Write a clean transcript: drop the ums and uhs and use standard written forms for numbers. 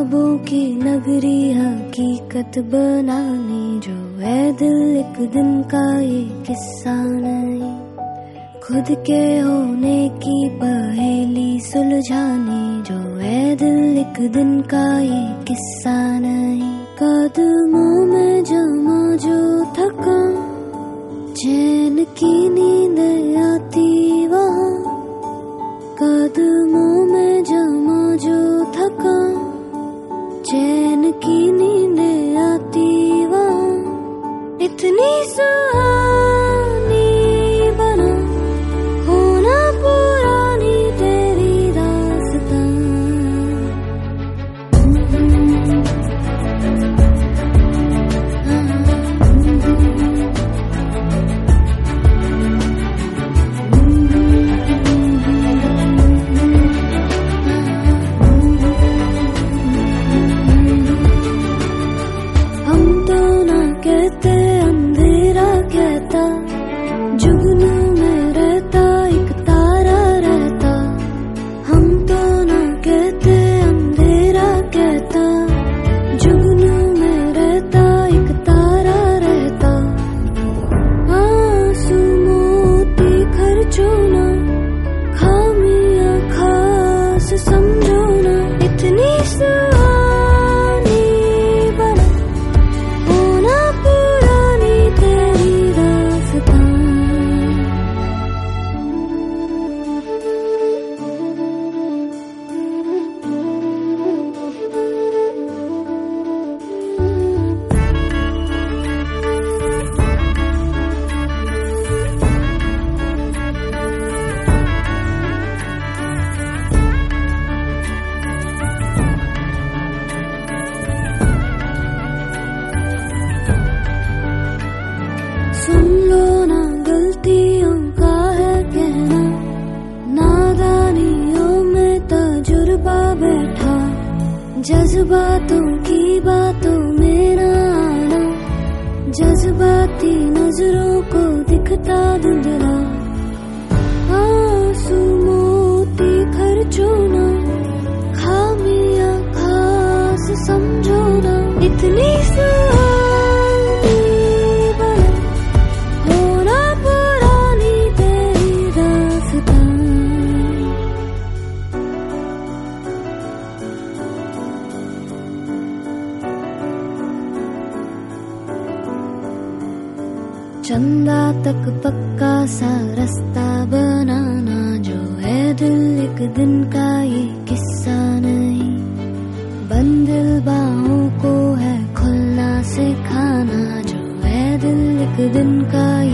ख्वाबों की नगरी हकीकत बनाने जो है दिल एक दिन का ये किस्सा नहीं। खुद के होने की पहेली सुलझाने जो है दिल एक दिन का ये किस्सा नहीं। कदमों में जमा जो थका चैन की नींद आती वहाँ, कदमों में जमा जो थका चैन की नींद आती वहाँ। इतनी सुहानी बना होना पुरानी तेरी दास्तां। जुगनू में रहता एक तारा रहता, हम तो ना कहते अंधेरा कहता। जुगनू में रहता एक तारा रहता, आंसू मोती खर्चो ना, खामियां खास समझो ना। इतनी सुहानी बना होना पुरानी तेरी दास्तां। सुन लो ना गलतियों का है कहना, नादानियों में तजुर्बा बैठा। जज्बातों की बातों में ना आना, जज्बाती नजरों को दिखता धुंधला। आंसू मोती खर्चो ना, खामियां खास समझो ना। इतनी चंदा तक पक्का सा रास्ता बनाना जो है दिल एक दिन का ये किस्सा नहीं। बंदिल बाहों को है खुलना सिखाना जो है दिल एक दिन का